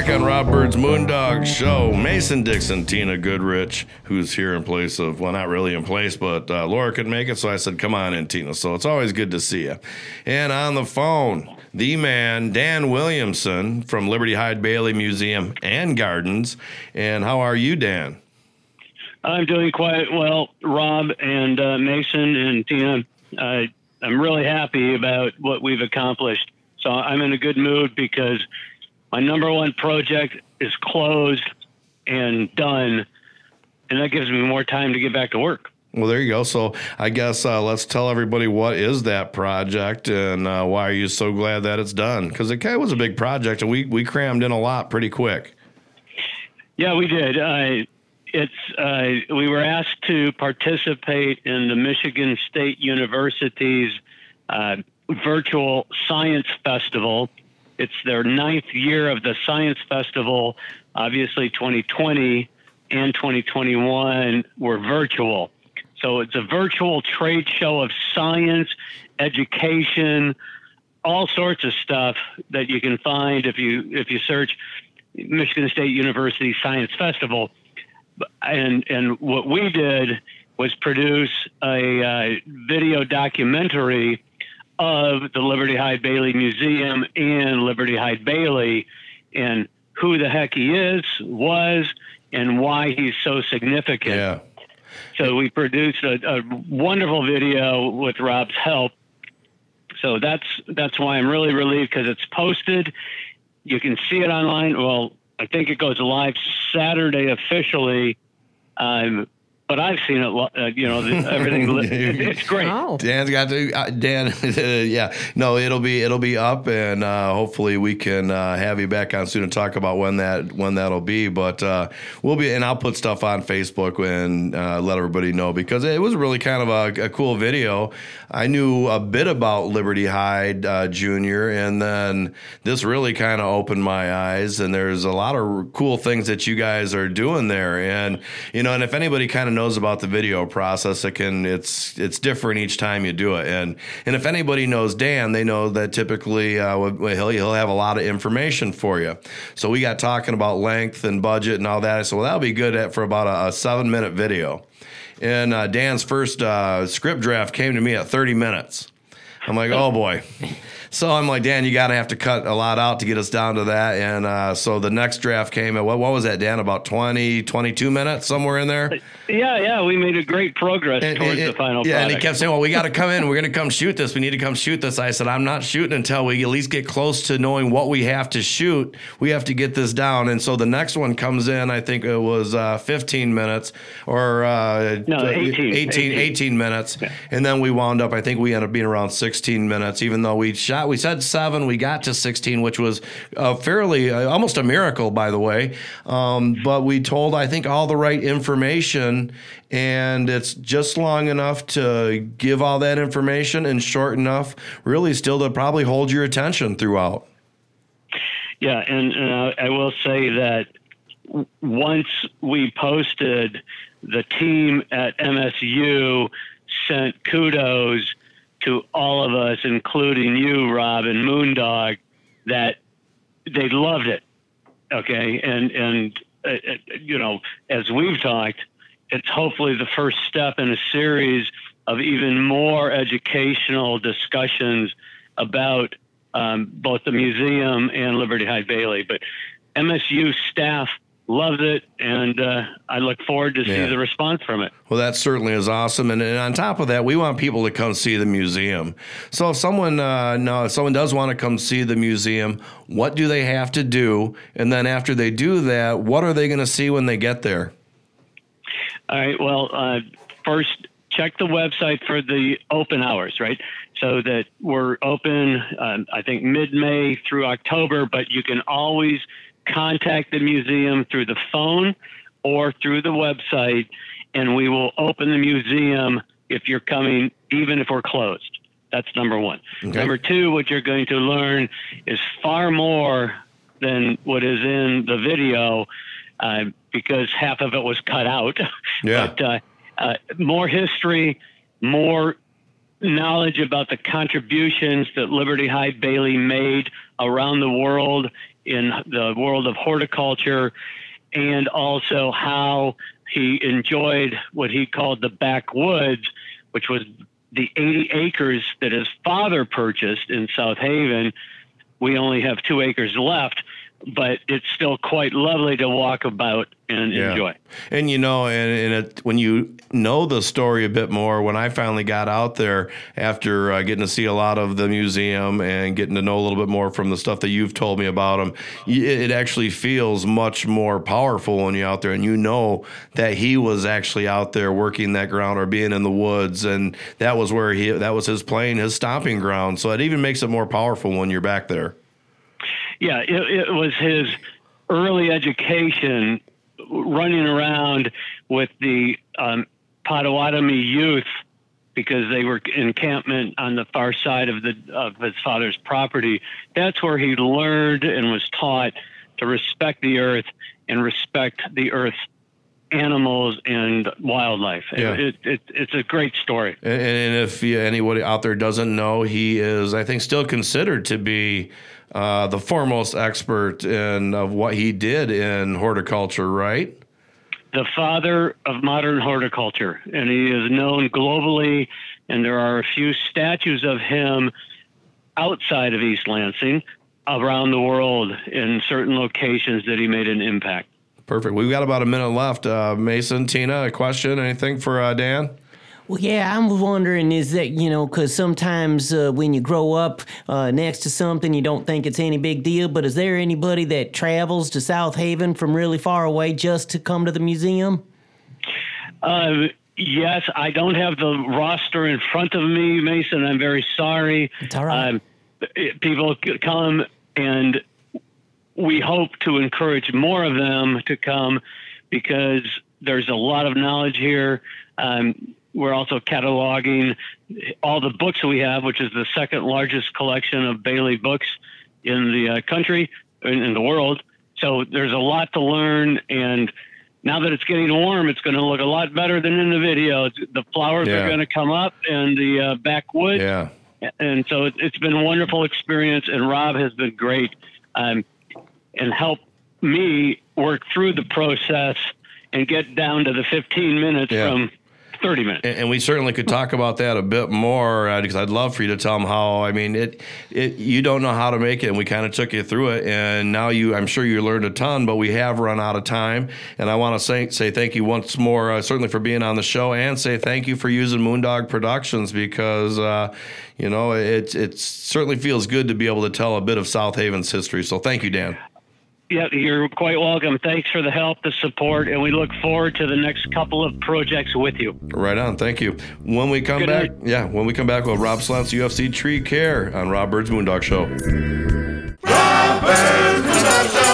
back on Rob Bird's Moondog Show. Mason Dixon, Tina Goodrich, who's here in place of, well, not really in place, but Laura couldn't make it, so I said, come on in, Tina. So it's always good to see you. And on the phone, the man, Dan Williamson from Liberty Hyde Bailey Museum and Gardens. And how are you, Dan? I'm doing quite well, Rob and Mason and Tina. I'm really happy about what we've accomplished. So I'm in a good mood because my number one project is closed and done, and that gives me more time to get back to work. Well, there you go. So I guess let's tell everybody what is that project and why are you so glad that it's done? Because it kind of was a big project, and we crammed in a lot pretty quick. Yeah, we did. We were asked to participate in the Michigan State University's virtual science festival. It's their 9th year of the Science Festival. Obviously, 2020 and 2021 were virtual. So it's a virtual trade show of science, education, all sorts of stuff that you can find if you search Michigan State University Science Festival. And what we did was produce a video documentary of the Liberty Hyde Bailey Museum and Liberty Hyde Bailey and who the heck he was, and why he's so significant. Yeah. So we produced a wonderful video with Rob's help. So that's why I'm really relieved, because it's posted. You can see it online. Well, I think it goes live Saturday officially. But I've seen it, everything. It's great. Oh. Dan's got to, Dan, yeah. No, it'll be up, and hopefully we can have you back on soon and talk about when that'll be. But we'll be, and I'll put stuff on Facebook and let everybody know, because it was really kind of a cool video. I knew a bit about Liberty Hyde Junior, and then this really kind of opened my eyes, and there's a lot of cool things that you guys are doing there. And, and if anybody kind of knows about the video process, it's different each time you do it. And if anybody knows Dan, they know that typically he'll have a lot of information for you. So we got talking about length and budget and all that. So that'll be good for about a 7-minute video. And Dan's first script draft came to me at 30 minutes. I'm like, oh boy. So I'm like, Dan, you got to have to cut a lot out to get us down to that. And so the next draft came at, what was that, Dan, about 20, 22 minutes, somewhere in there? Yeah, we made a great progress towards the final product. And he kept saying, well, we got to come in. We're going to come shoot this. We need to come shoot this. I said, I'm not shooting until we at least get close to knowing what we have to shoot. We have to get this down. And so the next one comes in, I think it was 15 minutes or 18 minutes. Yeah. And then we wound up, I think we ended up being around 16 minutes, even though we said 7, we got to 16, which was fairly, almost a miracle, by the way. But we told, I think, all the right information, and it's just long enough to give all that information and short enough, really, still to probably hold your attention throughout. Yeah, and I will say that once we posted, the team at MSU sent kudos to all of us, including you, Rob, and Moondog, that they loved it. Okay. And as we've talked, it's hopefully the first step in a series of even more educational discussions about both the museum and Liberty Hyde Bailey. But MSU staff loved it, and I look forward to see the response from it. Well, that certainly is awesome. And on top of that, we want people to come see the museum. So if someone does want to come see the museum, what do they have to do? And then after they do that, what are they going to see when they get there? All right. Well, first, check the website for the open hours, right? So that we're open, I think, mid-May through October, but you can always contact the museum through the phone or through the website, and we will open the museum if you're coming, even if we're closed. That's number one. Okay. Number two, what you're going to learn is far more than what is in the video, because half of it was cut out. Yeah. But more history, more knowledge about the contributions that Liberty Hyde Bailey made around the world in the world of horticulture, and also how he enjoyed what he called the backwoods, which was the 80 acres that his father purchased in South Haven. We only have 2 acres left, but it's still quite lovely to walk about and enjoy. And when you know the story a bit more, when I finally got out there after getting to see a lot of the museum and getting to know a little bit more from the stuff that you've told me about him, it actually feels much more powerful when you're out there and you know that he was actually out there working that ground or being in the woods, and that was where that was his playing, his stomping ground. So it even makes it more powerful when you're back there. Yeah, it was his early education running around with the Potawatomi youth, because they were encampment on the far side of his father's property. That's where he learned and was taught to respect the earth and respect the earth's animals and wildlife. Yeah. It's a great story. And if anybody out there doesn't know, he is, I think, still considered to be the foremost expert of what he did in horticulture, right? The father of modern horticulture, and he is known globally, and there are a few statues of him outside of East Lansing around the world in certain locations that he made an impact. Perfect. We've got about a minute left. Mason, Tina, a question, anything for Dan? Well, yeah, I'm wondering, is that, because sometimes when you grow up next to something, you don't think it's any big deal, but is there anybody that travels to South Haven from really far away just to come to the museum? Yes, I don't have the roster in front of me, Mason. I'm very sorry. It's all right. People come, and we hope to encourage more of them to come because there's a lot of knowledge here. We're also cataloging all the books we have, which is the second largest collection of Bailey books in the country, in the world. So there's a lot to learn. And now that it's getting warm, it's going to look a lot better than in the video. The flowers are going to come up and the backwoods. Yeah. And so it's been a wonderful experience. And Rob has been great and helped me work through the process and get down to the 15 minutes from 30 minutes. And we certainly could talk about that a bit more because I'd love for you to tell them how, you don't know how to make it, and we kind of took you through it, and now I'm sure you learned a ton, but we have run out of time, and I want to say thank you once more, certainly for being on the show, and say thank you for using Moondog Productions because, it certainly feels good to be able to tell a bit of South Haven's history. So thank you, Dan. Yeah, you're quite welcome. Thanks for the help, the support, and we look forward to the next couple of projects with you. Right on. Thank you. When we come back, we'll Rob Slantz, UFC Tree Care on Rob Byrd's Moondog Show. Rob Byrd's Moondog Show.